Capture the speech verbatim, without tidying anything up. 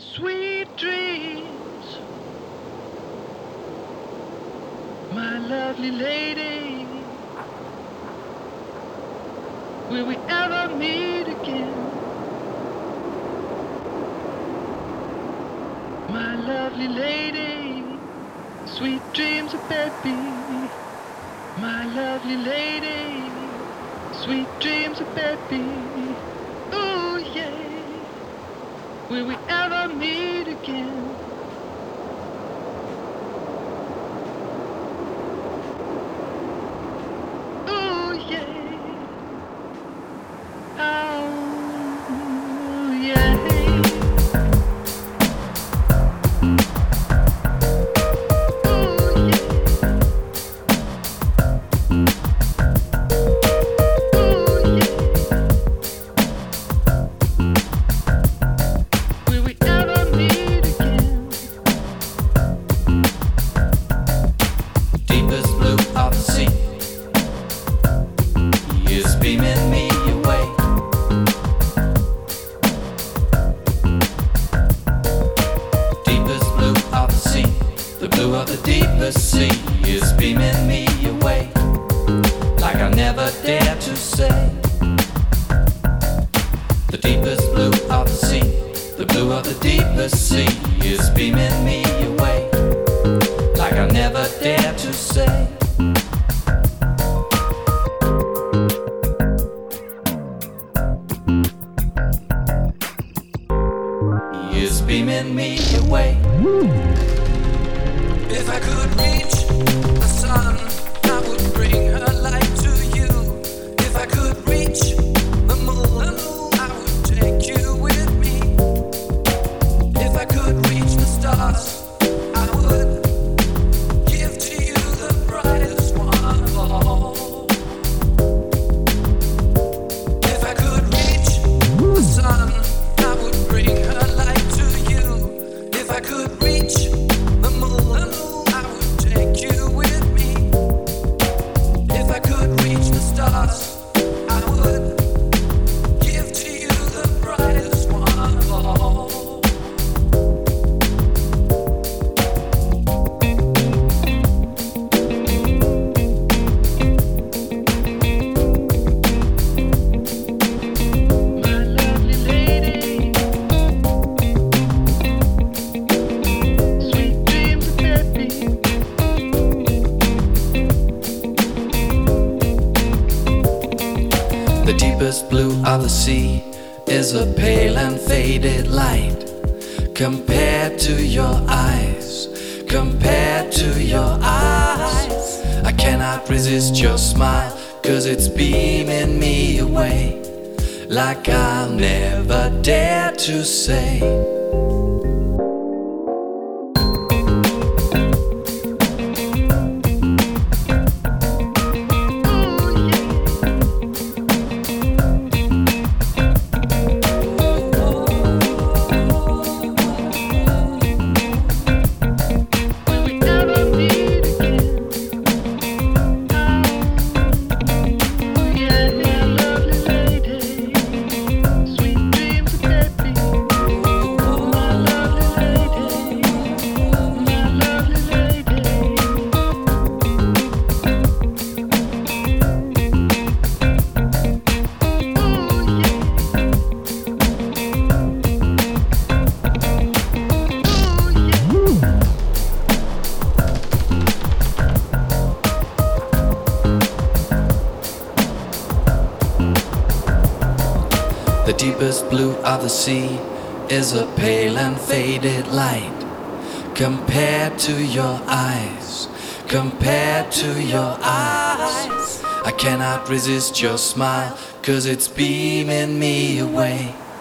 Sweet dreams, my lovely lady. Will we ever meet again? My lovely lady, sweet dreams of baby. My lovely lady, sweet dreams of baby. Ooh yeah, will we ever meet again? Ooh yeah, oh yeah. Of the sea is a pale and faded light compared to your eyes, compared to your eyes. I cannot resist your smile, cause it's beaming me away, like I'll never dare to say. The deepest blue of the sea is a pale and faded light compared to your eyes, compared to your eyes. I cannot resist your smile, cause it's beaming me away,